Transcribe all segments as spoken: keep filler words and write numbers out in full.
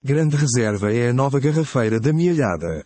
Grande Reserva é a nova garrafeira da Mielhada.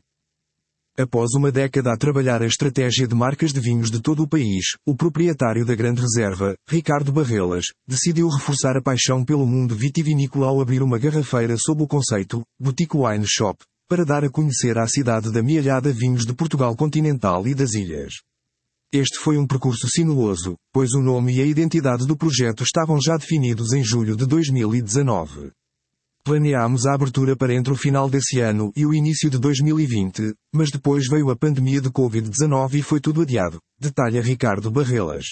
Após uma década a trabalhar a estratégia de marcas de vinhos de todo o país, o proprietário da Grande Reserva, Ricardo Barrelas, decidiu reforçar a paixão pelo mundo vitivinícola ao abrir uma garrafeira sob o conceito Boutique Wine Shop, para dar a conhecer à cidade da Mielhada vinhos de Portugal continental e das ilhas. Este foi um percurso sinuoso, pois o nome e a identidade do projeto estavam já definidos em julho de dois mil e dezanove. Planeámos a abertura para entre o final desse ano e o início de dois mil e vinte, mas depois veio a pandemia de covid dezanove e foi tudo adiado, detalha Ricardo Barrelas.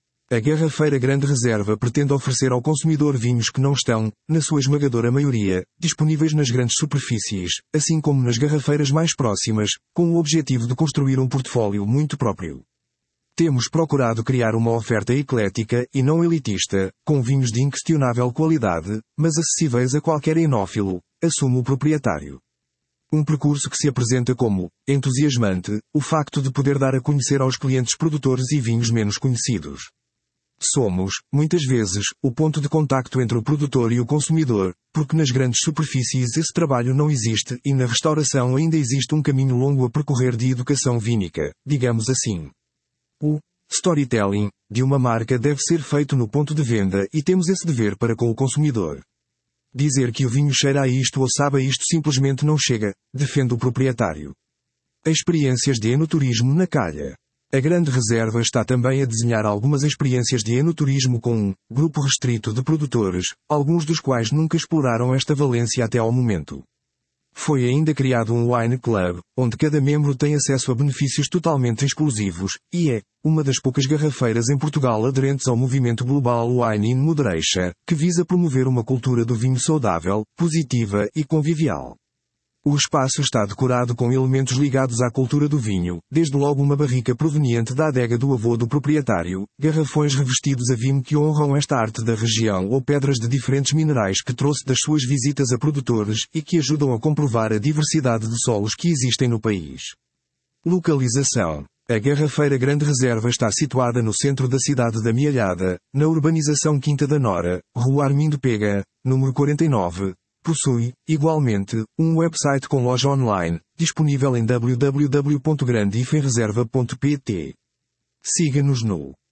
A garrafeira Grande Reserva pretende oferecer ao consumidor vinhos que não estão, na sua esmagadora maioria, disponíveis nas grandes superfícies, assim como nas garrafeiras mais próximas, com o objetivo de construir um portfólio muito próprio. Temos procurado criar uma oferta eclética e não elitista, com vinhos de inquestionável qualidade, mas acessíveis a qualquer enófilo, assume o proprietário. Um percurso que se apresenta como entusiasmante, o facto de poder dar a conhecer aos clientes produtores e vinhos menos conhecidos. Somos, muitas vezes, o ponto de contacto entre o produtor e o consumidor, porque nas grandes superfícies esse trabalho não existe e na restauração ainda existe um caminho longo a percorrer de educação vínica, digamos assim. O storytelling de uma marca deve ser feito no ponto de venda e temos esse dever para com o consumidor. Dizer que o vinho cheira a isto ou sabe a isto simplesmente não chega, defende o proprietário. Experiências de enoturismo na calha. A Grande Reserva está também a desenhar algumas experiências de enoturismo com um grupo restrito de produtores, alguns dos quais nunca exploraram esta valência até ao momento. Foi ainda criado um Wine Club, onde cada membro tem acesso a benefícios totalmente exclusivos, e é uma das poucas garrafeiras em Portugal aderentes ao movimento global Wine in Moderation, que visa promover uma cultura do vinho saudável, positiva e convivial. O espaço está decorado com elementos ligados à cultura do vinho, desde logo uma barrica proveniente da adega do avô do proprietário, garrafões revestidos a vinho que honram esta arte da região ou pedras de diferentes minerais que trouxe das suas visitas a produtores e que ajudam a comprovar a diversidade de solos que existem no país. Localização. A garrafeira Grande Reserva está situada no centro da cidade da Mielhada, na urbanização Quinta da Nora, Rua Armindo Pega, número quarenta e nove. Possui, igualmente, um website com loja online, disponível em w w w ponto grande reserva ponto p t. Siga-nos no